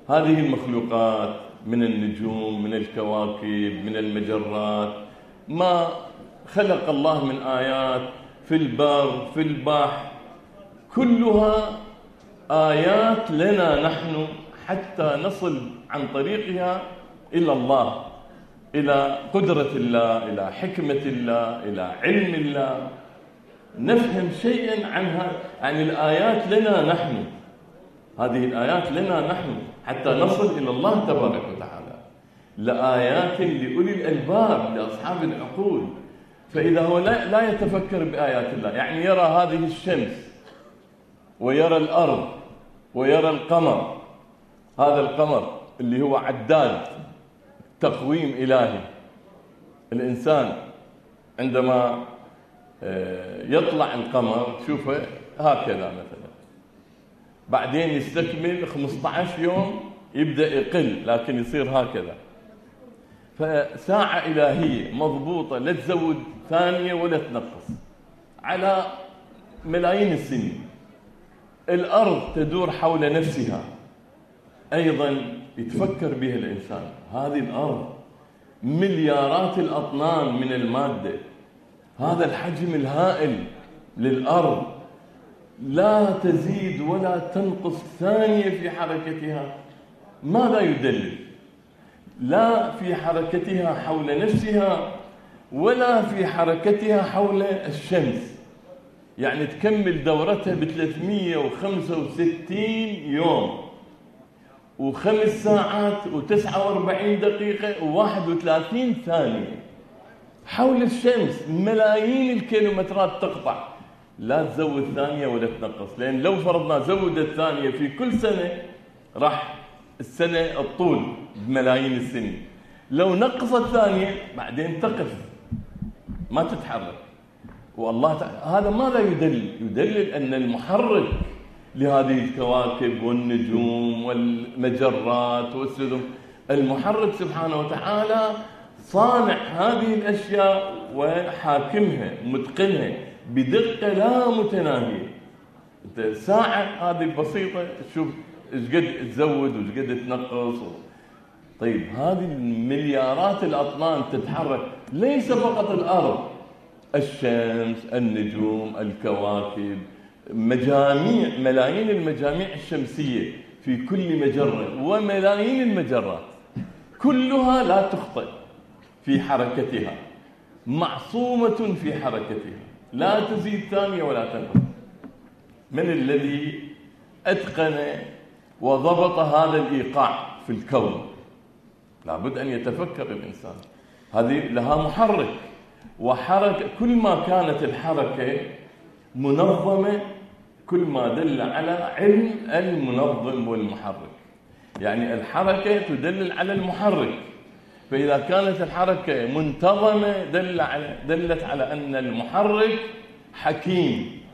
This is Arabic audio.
هذه المخلوقات من النجوم، من الكواكب، من المجرات، ما خلق الله من آيات في البر في البحر، كلها آيات لنا نحن حتى نصل عن طريقها إلى الله، إلى قدرة الله، إلى حكمة الله، إلى علم الله، نفهم شيئا عنها. عن الآيات لنا نحن، هذه الآيات لنا نحن حتى نصل إلى الله تبارك وتعالى، لآيات لأولي الألباب، لأصحاب العقول. فإذا هو لا يتفكر بآيات الله، يعني يرى هذه الشمس ويرى الأرض ويرى القمر، هذا القمر اللي هو عداد تقويم إلهي. الإنسان عندما يطلع القمر تشوفه هكذا مثلا، بعدين يستكمل 15 يوم يبدأ يقل، لكن يصير هكذا. فساعة إلهية مضبوطة، لا تزود ثانية ولا تنقص، على ملايين السنين. الأرض تدور حول نفسها أيضا، يتفكر بها الإنسان. هذه الأرض مليارات الأطنان من المادة، هذا الحجم الهائل للأرض، لا تزيد ولا تنقص ثانية في حركتها. ماذا يدلل؟ لا في حركتها حول نفسها ولا في حركتها حول الشمس. يعني تكمل دورتها ب 365 يوم و5 ساعات و49 دقيقة و31 ثانية حول الشمس، ملايين الكيلومترات تقطع، لا تزود ثانية ولا تنقص. لأن لو فرضنا زودت ثانية في كل سنة راح السنة الطول بملايين السنين، لو نقصت ثانية بعدين تقف ما تتحرك. والله هذا ماذا يدلل؟ يدلل أن المحرك لهذه الكواكب والنجوم والمجرات والسدم، المحرك سبحانه وتعالى صانع هذه الأشياء وحاكمها متقنها بدقة لا متناهية. ساعة هذه بسيطة تشوف ايش قد تزود وايش قد تنقص. طيب هذه المليارات الأطنان تتحرك، ليس فقط الأرض، الشمس، النجوم، الكواكب، مجاميع، ملايين المجاميع الشمسية في كل مجرة، وملايين المجرات كلها لا تخطئ في حركتها، معصومة في حركتها، لا تزيد ثانية ولا تنقص. من الذي أتقن وضبط هذا الإيقاع في الكون؟ لابد أن يتفكر الإنسان. هذه لها محرك وحركة، كل ما كانت الحركة منظمة كل ما دل على علم المنظم والمحرك. يعني الحركة تدل على المحرك، فإذا كانت الحركة منتظمة دلت على أن المحرك حكيم